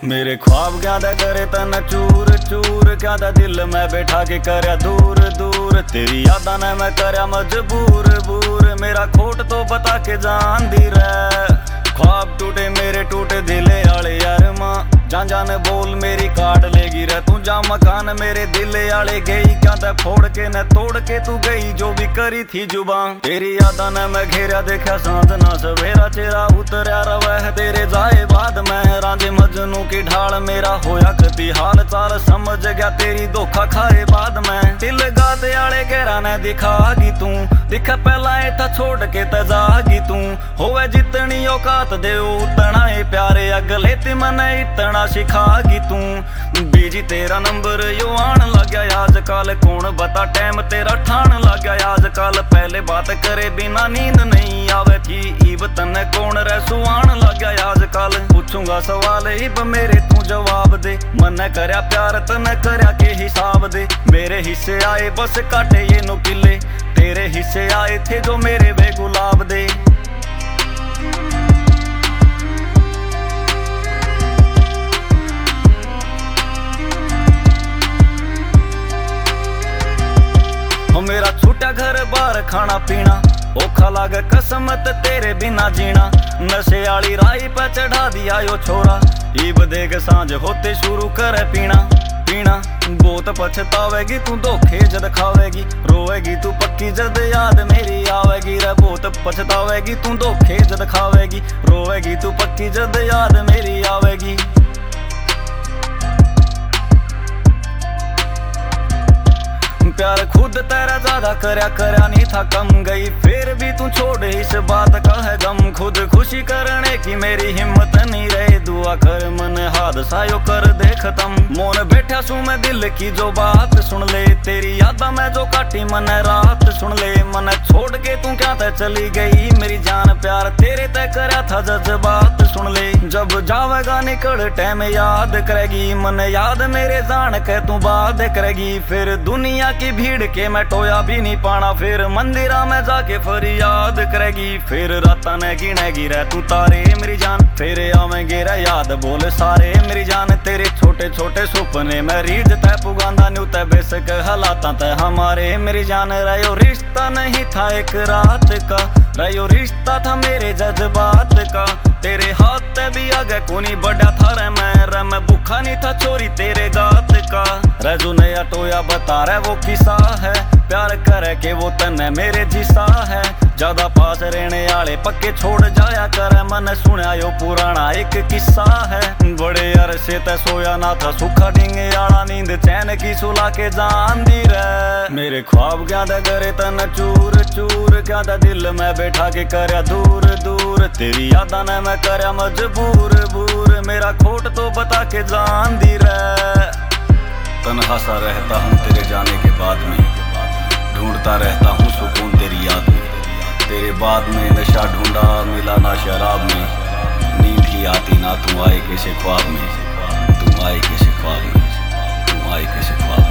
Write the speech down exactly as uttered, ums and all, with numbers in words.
मेरे ख्वाब क्या दा करे तना चूर चूर, क्या दा दिल में बैठा के करया दूर दूर। तेरी यादा ने मैं करया मजबूर बूर, मेरा खोट तो बता के जान दी रे। ख्वाब टूटे मेरे टूटे दिले आले यार मां, जान जान बोल मेरी काट लेगी रे तू। जा मकान मेरे दिले आले गई, क्या ते फोड़ के न तोड़ के तू गई जो भी करी थी जुबान। तेरी यादा ने मैं घेरा देखा सांझ ना सवेरा, चेहरा उतरया रवह तेरे जाए बाद में। रांझे मजनू की ढाल मेरा होया कती हाल चाल, समझ गया तेरी धोखा खाए बाद में। दिल गाते आले गहरा ने दिखागी तू, दिख पहला था छोड़ के तजागी तू। होवे जितनी औकात दे उतना ही प्यारे, अगले ते मन इतना सिखागी तू। बीजी तेरा नंबर यो आन लग गया आजकल, कौन बता टाइम तेरा ठान लग गया आजकल। पहले बात करे बिना नींद नहीं आवे थी, इब तने कौन रे सुआन लग गया आजकल। पूछूंगा सवाल इब मेरे तू जवाब दे, मन करया प्यार तने करया के हिसाब दे। मेरे हिस्से आए बस काटे ये नुकीले, तेरे हिस्से आए थे जो मेरे वे गुलाब दे। मेरा छूटा घर बार खाना पीना, औखा लागे कसमत तेरे बिना जीना। नशे आली राई पे चढ़ा दिया यो छोरा, ईब देख सांझ होते शुरू करे पीना पीना। बहुत पछतावेगी तू धोखे जद खावेगी, रोएगी तू पक्की जद याद मेरी आवेगी रे। बहुत पछतावेगी तू धोखे जद खावेगी, रोएगी तू पक्की जद याद मेरी आवेगी। प्यार खुद तेरा ज्यादा करया करया नहीं था कम, गई फिर भी तू छोड़ इस बात का है गम। खुद खुशी करने की मेरी हिम्मत नहीं रही, दुआ कर मन हादसा यो कर दे खत्म। मोन बैठा सू मैं दिल की जो बात सुन ले, तेरी यादा में जो काटी मन रात सुन ले। मन छोड़ के तू क्या तय चली गई मेरी जान, प्यार तेरे तय करया था जज्बात सुन ले। जब जावेगा निकल टाइम याद करेगी, मन याद मेरे जान के तू बात करेगी। फिर दुनिया की भीड़ के मैं टोया भी नहीं पाना, फिर मंदिरा में जाके फरियाद करेगी। फिर रात ने गिनेगी रह तू तारे मेरी जान, फिर आवेंगे रे याद बोल सारे मेरी जान। तेरे छोटे छोटे सुपने में रीढ़ तय पुगांदा न्यू तय बेसक हालात तय हमारे मेरी जान। रहो रिश्ता नहीं था एक रात का, रहो रिश्ता था मेरे जज्बात का। तेरे हाथ भी आगे कोनी बड़ा था रे मैं, रे मैं भूखा नहीं था चोरी तेरे गात का। रजू नया टोया बता रहे वो किसा है, प्यार करे के वो तने मेरे जिसा है। ज्यादा पास रहने आले पक्के छोड़ जाया करे, मन सुना यो पुराना एक किस्सा है। बड़े अरसे ते सोया ना था सुखा डिंगे आला, नींद चैन की सुला के जान दी रे। मेरे ख्वाब क्या दा करे तन चूर चूर, क्या दा दिल में बैठा के करया दूर दूर। तेरी यादा ने मैं करया मजबूर बूर, मेरा खोट तो बता के जान दी रे। तन्हा सा रहता हूँ तेरे जाने के बाद में, ढूंढता रहता हूँ सुकून तेरी याद में। तेरे बाद में नशा ढूंढा मिला ना शराब में, नींद ही आती ना तू आए किसी ख्वाब में। तू आए किसी ख्वाब में, तू आए किसी ख्वाब में।